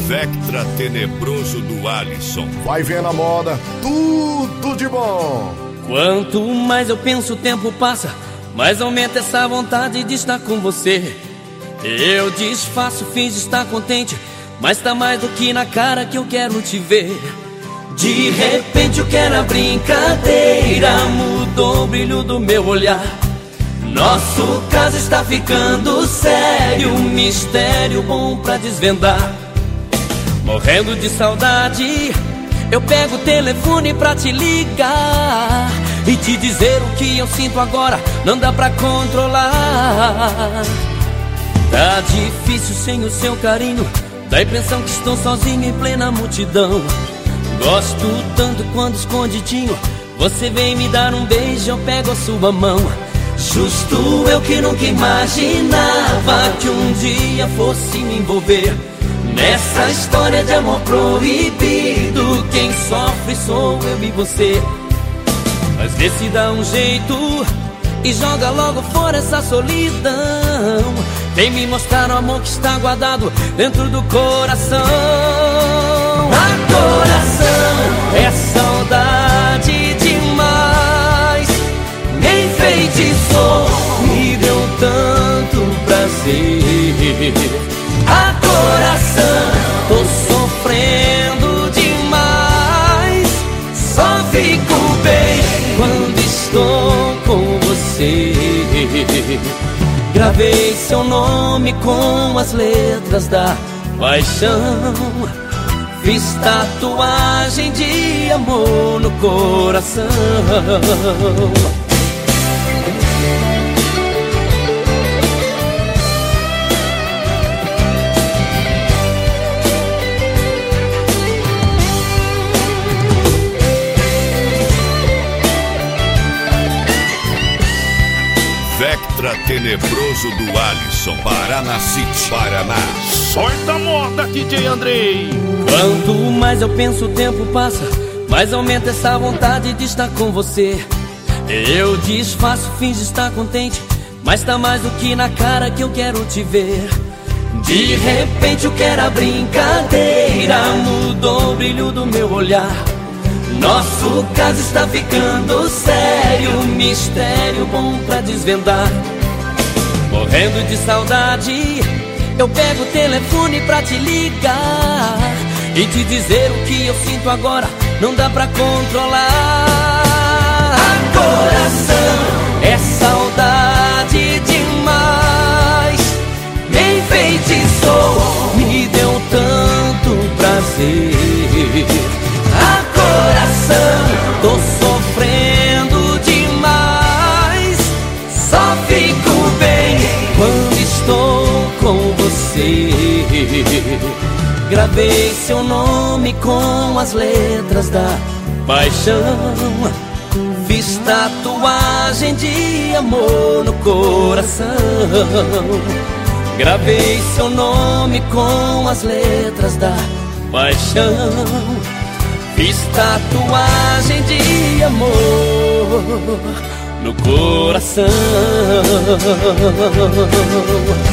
Vectra Tenebroso do Alisson. Vai ver na moda, tudo de bom. Quanto mais eu penso, o tempo passa, mais aumenta essa vontade de estar com você. Eu disfarço, finjo estar contente, mas tá mais do que na cara que eu quero te ver. De repente o que era brincadeira mudou o brilho do meu olhar. Nosso caso está ficando sério, um mistério bom pra desvendar. Morrendo de saudade, eu pego o telefone pra te ligar e te dizer o que eu sinto agora, não dá pra controlar. Tá difícil sem o seu carinho, dá a impressão que estou sozinho em plena multidão. Gosto tanto quando escondidinho você vem me dar um beijo, eu pego a sua mão. Justo eu que nunca imaginava que um dia fosse me envolver nessa história de amor proibido. Quem sofre sou eu e você. Mas vê se dá um jeito e joga logo fora essa solidão. Vem me mostrar o amor que está guardado dentro do coração. A coração é saudade demais, me enfeitiçou, me deu tanto prazer. A coração, tô sofrendo demais, só fico bem quando estou com você. Gravei seu nome com as letras da paixão, fiz tatuagem de amor no coração. Vectra Tenebroso do Alisson, Paraná City, Paraná. Sorta a moda, DJ Andrei. Quanto mais eu penso, o tempo passa, mais aumenta essa vontade de estar com você. Eu disfarço, finjo estar contente, mas tá mais do que na cara que eu quero te ver. De repente o que era brincadeira mudou o brilho do meu olhar. Nosso caso está ficando sério, um mistério bom pra desvendar. Morrendo de saudade, eu pego o telefone pra te ligar e te dizer o que eu sinto agora, não dá pra controlar. A coração é saudade demais, me enfeitiçou, me deu tanto prazer. A coração, tô sofrendo demais, só fico bem quando estou com você. Gravei seu nome com as letras da paixão, fiz tatuagem de amor no coração. Gravei seu nome com as letras da paixão, fiz tatuagem de amor no coração.